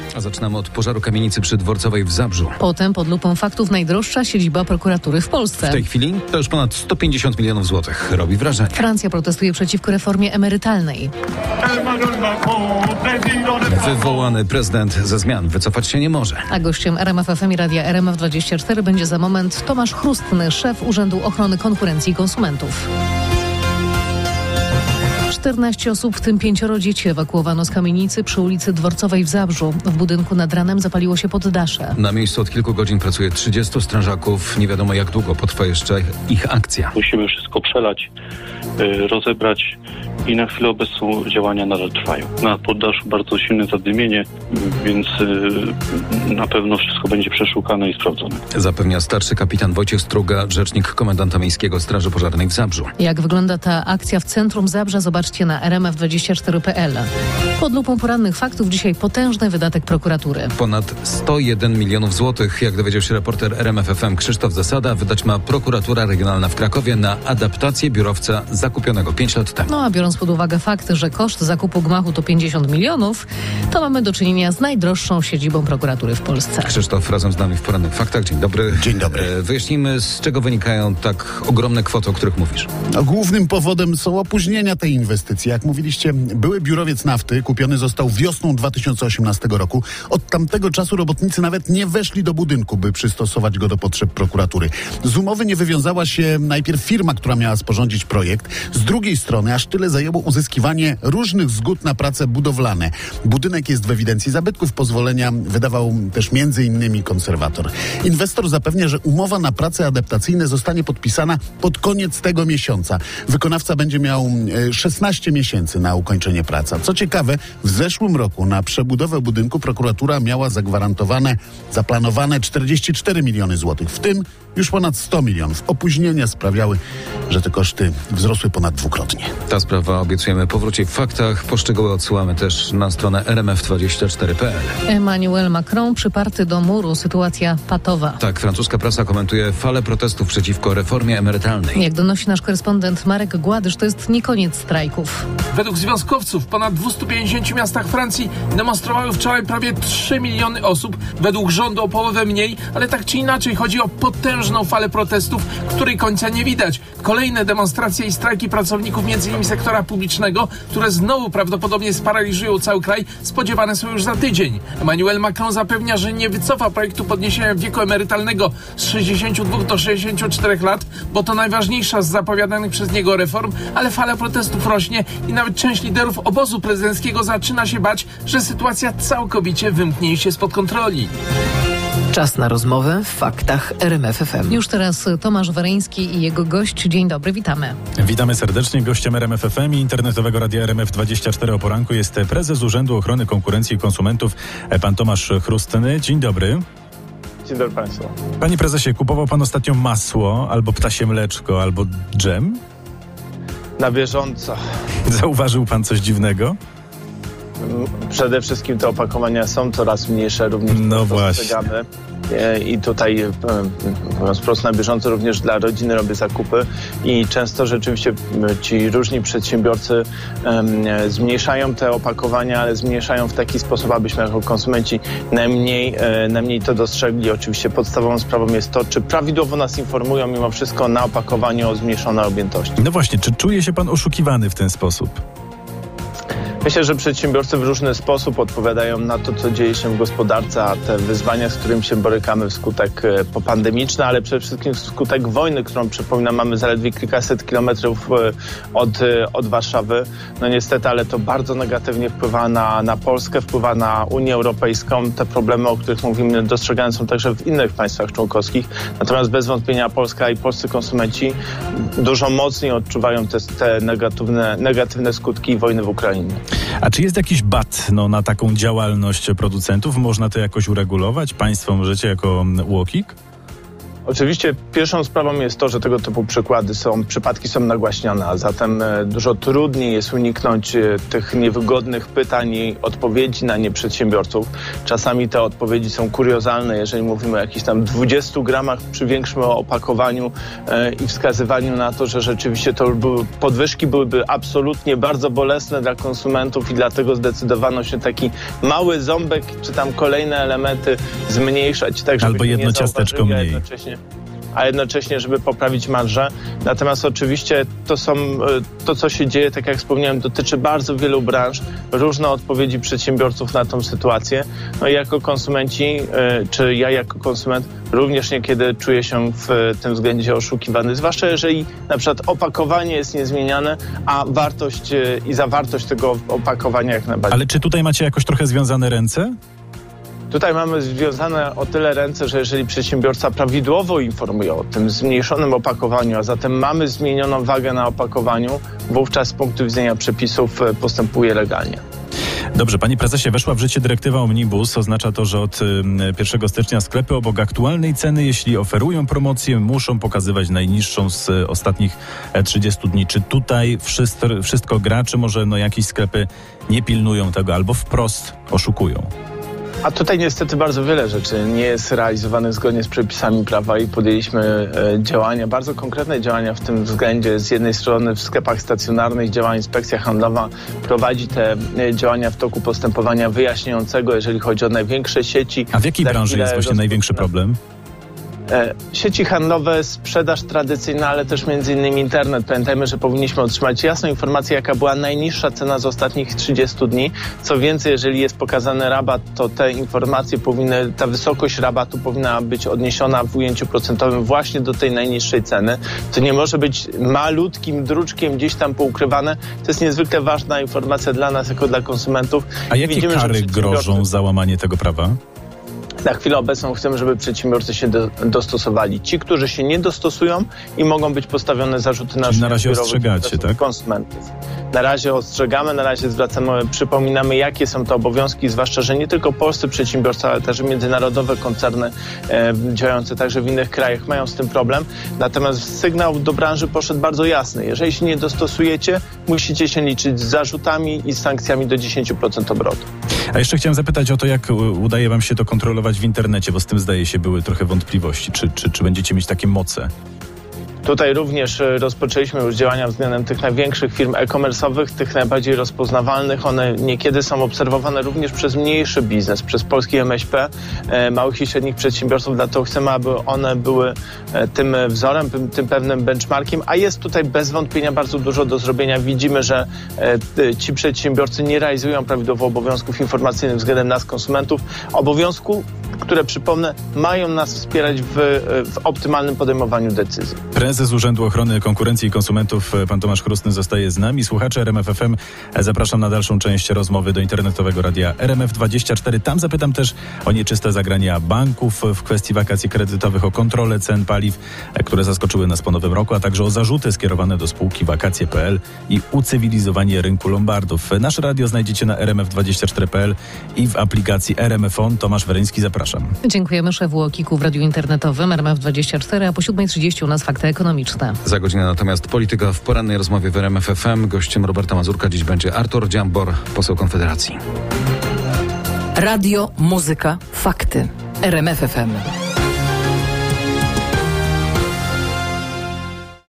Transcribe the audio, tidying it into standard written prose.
A zaczynamy od pożaru kamienicy przy Dworcowej w Zabrzu. Potem pod lupą faktów najdroższa siedziba prokuratury w Polsce. W tej chwili to już ponad 150 milionów złotych. Robi wrażenie. Francja protestuje przeciwko reformie emerytalnej. Wywołany prezydent ze zmian wycofać się nie może. A gościem RMF FM i Radia RMF24 będzie za moment Tomasz Chrustny, szef Urzędu Ochrony Konkurencji i Konsumentów. 14 osób, w tym 5 dzieci ewakuowano z kamienicy przy ulicy Dworcowej w Zabrzu. W budynku nad ranem zapaliło się poddasze. Na miejscu od kilku godzin pracuje 30 strażaków. Nie wiadomo, jak długo potrwa jeszcze ich akcja. Musimy wszystko przelać, rozebrać i na chwilę obecną działania nadal trwają. Na poddaszu bardzo silne zadymienie, więc na pewno wszystko będzie przeszukane i sprawdzone. Zapewnia starszy kapitan Wojciech Struga, rzecznik komendanta miejskiego Straży Pożarnej w Zabrzu. Jak wygląda ta akcja w centrum Zabrza, zobaczcie na rmf24.pl. Pod lupą porannych faktów dzisiaj potężny wydatek prokuratury. Ponad 101 milionów złotych, jak dowiedział się reporter RMF FM Krzysztof Zasada, wydać ma prokuratura regionalna w Krakowie na adaptację biurowca zakupionego 5 lat temu. No a biorąc pod uwagę fakt, że koszt zakupu gmachu to 50 milionów, to mamy do czynienia z najdroższą siedzibą prokuratury w Polsce. Krzysztof razem z nami w porannych faktach. Dzień dobry. Dzień dobry. Wyjaśnijmy, z czego wynikają tak ogromne kwoty, o których mówisz. Głównym powodem są opóźnienia tej inwestycji. Jak mówiliście, były biurowiec nafty kupiony został wiosną 2018 roku. Od tamtego czasu robotnicy nawet nie weszli do budynku, by przystosować go do potrzeb prokuratury. Z umowy nie wywiązała się najpierw firma, która miała sporządzić projekt. Z drugiej strony aż tyle zajęło uzyskiwanie różnych zgód na prace budowlane. Budynek jest w ewidencji zabytków. Pozwolenia wydawał też m.in. konserwator. Inwestor zapewnia, że umowa na prace adaptacyjne zostanie podpisana pod koniec tego miesiąca. Wykonawca będzie miał 16 miesięcy na ukończenie pracy. Co ciekawe, w zeszłym roku na przebudowę budynku prokuratura miała zaplanowane 44 miliony złotych, w tym już ponad 100 milionów. Opóźnienia sprawiały, że te koszty wzrosły ponad dwukrotnie. Ta sprawa, obiecujemy, powróci w faktach. Poszczegóły odsyłamy też na stronę rmf24.pl. Emmanuel Macron przyparty do muru. Sytuacja patowa. Tak, francuska prasa komentuje falę protestów przeciwko reformie emerytalnej. Jak donosi nasz korespondent Marek Gładysz, to jest nie koniec strajków. Według związkowców w ponad 250 miastach Francji demonstrowały wczoraj prawie 3 miliony osób. Według rządu o połowę mniej, ale tak czy inaczej chodzi o potężną falę protestów, której końca nie widać. Kolejne demonstracje i strajki pracowników m.in. sektora publicznego, które znowu prawdopodobnie sparaliżują cały kraj, spodziewane są już za tydzień. Emmanuel Macron zapewnia, że nie wycofa projektu podniesienia wieku emerytalnego z 62 do 64 lat, bo to najważniejsza z zapowiadanych przez niego reform, ale fala protestów rośnie i nawet część liderów obozu prezydenckiego zaczyna się bać, że sytuacja całkowicie wymknie się spod kontroli. Czas na rozmowę w faktach RMF FM. Już teraz Tomasz Wereński i jego gość. Dzień dobry, witamy. Witamy serdecznie. Gościem RMF FM i internetowego radia RMF24 o poranku jest prezes Urzędu Ochrony Konkurencji i Konsumentów, pan Tomasz Chrustny. Dzień dobry. Dzień dobry Państwu. Panie prezesie, kupował pan ostatnio masło, albo ptasie mleczko, albo dżem? Na bieżąco. Zauważył pan coś dziwnego? Przede wszystkim te opakowania są coraz mniejsze, również no właśnie. I tutaj, mówiąc wprost, na bieżąco również dla rodziny robię zakupy i często rzeczywiście ci różni przedsiębiorcy zmniejszają te opakowania, ale zmniejszają w taki sposób, abyśmy jako konsumenci najmniej to dostrzegli. Oczywiście podstawową sprawą jest to, czy prawidłowo nas informują mimo wszystko na opakowaniu o zmniejszonej objętości. No właśnie, czy czuje się pan oszukiwany w ten sposób? Myślę, że przedsiębiorcy w różny sposób odpowiadają na to, co dzieje się w gospodarce, a te wyzwania, z którymi się borykamy wskutek popandemiczne, ale przede wszystkim wskutek wojny, którą, przypominam, mamy zaledwie kilkaset kilometrów od Warszawy. No niestety, ale to bardzo negatywnie wpływa na Polskę, wpływa na Unię Europejską. Te problemy, o których mówimy, dostrzegane są także w innych państwach członkowskich. Natomiast bez wątpienia Polska i polscy konsumenci dużo mocniej odczuwają te negatywne skutki wojny w Ukrainie. A czy jest jakiś bat na taką działalność producentów? Można to jakoś uregulować? Państwo możecie jako UOKiK? Oczywiście pierwszą sprawą jest to, że tego typu przypadki są nagłaśniane, a zatem dużo trudniej jest uniknąć tych niewygodnych pytań i odpowiedzi na nie przedsiębiorców. Czasami te odpowiedzi są kuriozalne, jeżeli mówimy o jakichś tam 20 gramach przy większym opakowaniu i wskazywaniu na to, że rzeczywiście podwyżki byłyby absolutnie bardzo bolesne dla konsumentów i dlatego zdecydowano się taki mały ząbek czy tam kolejne elementy zmniejszać, tak żeby albo jedno ciasteczko mniej. A jednocześnie, żeby poprawić marżę. Natomiast oczywiście to, co się dzieje, tak jak wspomniałem, dotyczy bardzo wielu branż, różne odpowiedzi przedsiębiorców na tą sytuację. No i jako konsumenci, czy ja jako konsument również niekiedy czuję się w tym względzie oszukiwany, zwłaszcza jeżeli na przykład opakowanie jest niezmieniane, a wartość i zawartość tego opakowania jak najbardziej. Ale czy tutaj macie jakoś trochę związane ręce? Tutaj mamy związane o tyle ręce, że jeżeli przedsiębiorca prawidłowo informuje o tym zmniejszonym opakowaniu, a zatem mamy zmienioną wagę na opakowaniu, wówczas z punktu widzenia przepisów postępuje legalnie. Dobrze, panie prezesie, weszła w życie dyrektywa Omnibus. Oznacza to, że od 1 stycznia sklepy obok aktualnej ceny, jeśli oferują promocję, muszą pokazywać najniższą z ostatnich 30 dni. Czy tutaj wszystko gra, czy może jakieś sklepy nie pilnują tego albo wprost oszukują? A tutaj niestety bardzo wiele rzeczy nie jest realizowanych zgodnie z przepisami prawa i podjęliśmy działania, bardzo konkretne działania w tym względzie. Z jednej strony w sklepach stacjonarnych działa Inspekcja Handlowa, prowadzi te działania w toku postępowania wyjaśniającego, jeżeli chodzi o największe sieci. A w jakiej branży jest właśnie największy problem? Sieci handlowe, sprzedaż tradycyjna, ale też między innymi internet. Pamiętajmy, że powinniśmy otrzymać jasną informację, jaka była najniższa cena z ostatnich 30 dni. Co więcej, jeżeli jest pokazany rabat, to te informacje ta wysokość rabatu powinna być odniesiona w ujęciu procentowym właśnie do tej najniższej ceny. To nie może być malutkim druczkiem gdzieś tam poukrywane. To jest niezwykle ważna informacja dla nas, jako dla konsumentów. A jakie kary grożą za łamanie tego prawa? Na chwilę obecną chcemy, żeby przedsiębiorcy się dostosowali. Ci, którzy się nie dostosują i mogą być postawione zarzuty na razie ostrzegacie, tak? Konsumentów. Na razie ostrzegamy, na razie przypominamy, jakie są te obowiązki, zwłaszcza, że nie tylko polscy przedsiębiorcy, ale też międzynarodowe koncerny działające także w innych krajach mają z tym problem. Natomiast sygnał do branży poszedł bardzo jasny. Jeżeli się nie dostosujecie, musicie się liczyć z zarzutami i sankcjami do 10% obrotu. A jeszcze chciałem zapytać o to, jak udaje wam się to kontrolować w internecie, bo z tym zdaje się były trochę wątpliwości. Czy będziecie mieć takie moce? Tutaj również rozpoczęliśmy już działania względem tych największych firm e-commerce'owych, tych najbardziej rozpoznawalnych. One niekiedy są obserwowane również przez mniejszy biznes, przez polski MŚP, małych i średnich przedsiębiorców. Dlatego chcemy, aby one były tym wzorem, tym pewnym benchmarkiem, a jest tutaj bez wątpienia bardzo dużo do zrobienia. Widzimy, że ci przedsiębiorcy nie realizują prawidłowo obowiązków informacyjnych względem nas, konsumentów. Obowiązku, które, przypomnę, mają nas wspierać w optymalnym podejmowaniu decyzji. Prezes Urzędu Ochrony Konkurencji i Konsumentów, pan Tomasz Chrustny, zostaje z nami. Słuchacze RMF FM, zapraszam na dalszą część rozmowy do internetowego radia RMF24. Tam zapytam też o nieczyste zagrania banków w kwestii wakacji kredytowych, o kontrolę cen paliw, które zaskoczyły nas po nowym roku, a także o zarzuty skierowane do spółki wakacje.pl i ucywilizowanie rynku lombardów. Nasze radio znajdziecie na rmf24.pl i w aplikacji RMF On. Tomasz Weryński, zapraszam. Dziękujemy. Szef UOKiK-u w radiu internetowym RMF24, a po 7:30 u nas fakty ekonomiczne. Za godzinę natomiast polityka w porannej rozmowie w RMF FM. Gościem Roberta Mazurka dziś będzie Artur Dziambor, poseł Konfederacji. Radio, muzyka, fakty. RMF FM.